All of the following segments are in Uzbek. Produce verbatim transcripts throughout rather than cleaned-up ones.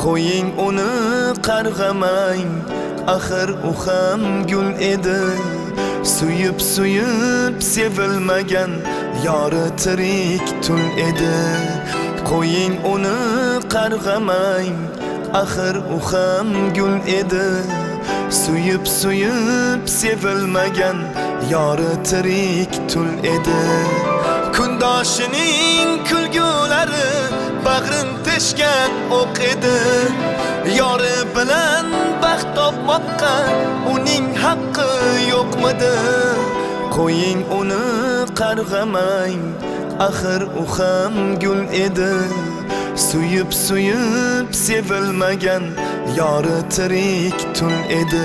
qo'ying uni qarg'amang, axir u ham gul edi. Suyib suyib sevilmagan yori tirik tul edi. Qo'ying uni qarg'amang, axir u ham gul edi. Suyib suyib sevilmagan yori tirik tul edi. Kundoshining kulgulari bag'rin teshgan o'q edi. Yori bilan baxt topmoqqa uning haqqi yo'qmidi? Qo'ying uni qarg'amang, axir u ham gul edi. Suyib suyib sevilmagan yori tirik tul edi.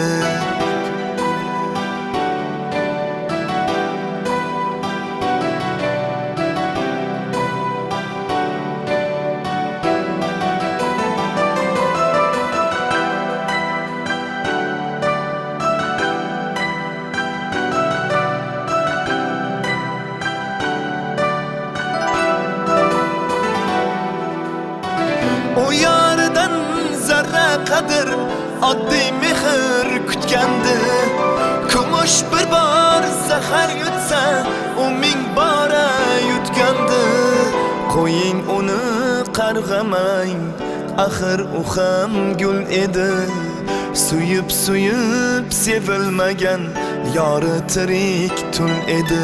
O yaridan zarra qadr oddiy mehr kutgandi. Kumush bir bor zahar yutsa u ming bora yutgandi. Qo'ying uni qarg'amang, axir u ham gul edi. Suyib suyib sevilmagan yori tirik tul edi.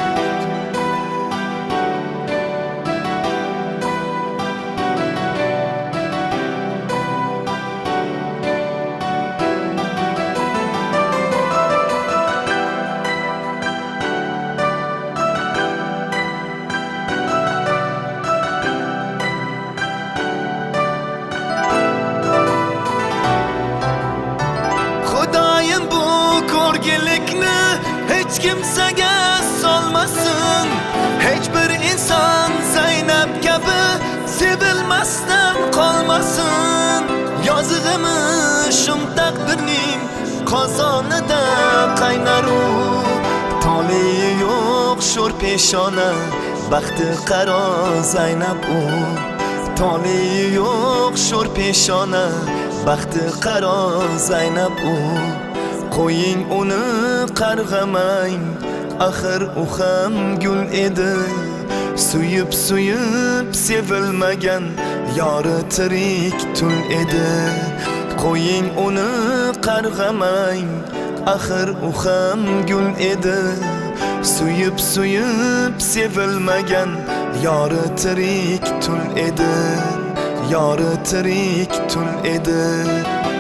Ko'rgilikni hech kimsaga solmasin. Hech bir inson Zaynab kabi sevilmasdan qolmasin. Yozig'imi shum taqdirning qozonida qaynar u. Toliyi yo'q sho'r peshona, baxti qaro Zaynab u. Toliyi yo'q sho'r peshona, baxti qaro Zaynab u. Qo'ying uni qarg'amang, axir u ham gul edi. Suyib suyib sevilmagan yori tirik tul edi. Qo'ying uni qarg'amang, axir u ham gul edi. Suyib suyib sevilmagan yori tirik tul edi. Yori tirik tul edi.